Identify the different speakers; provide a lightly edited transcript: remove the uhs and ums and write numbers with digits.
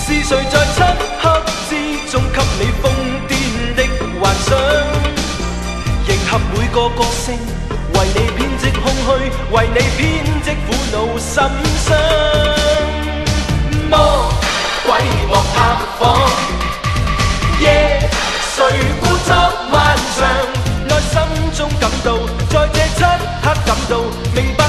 Speaker 1: 是谁在漆黑之中给你疯癫的幻想？迎合每个角色，为你编织空虚，为你编织苦恼心伤。魔鬼莫探访，夜谁故作漫长？内心中感到，在这漆黑感到明白。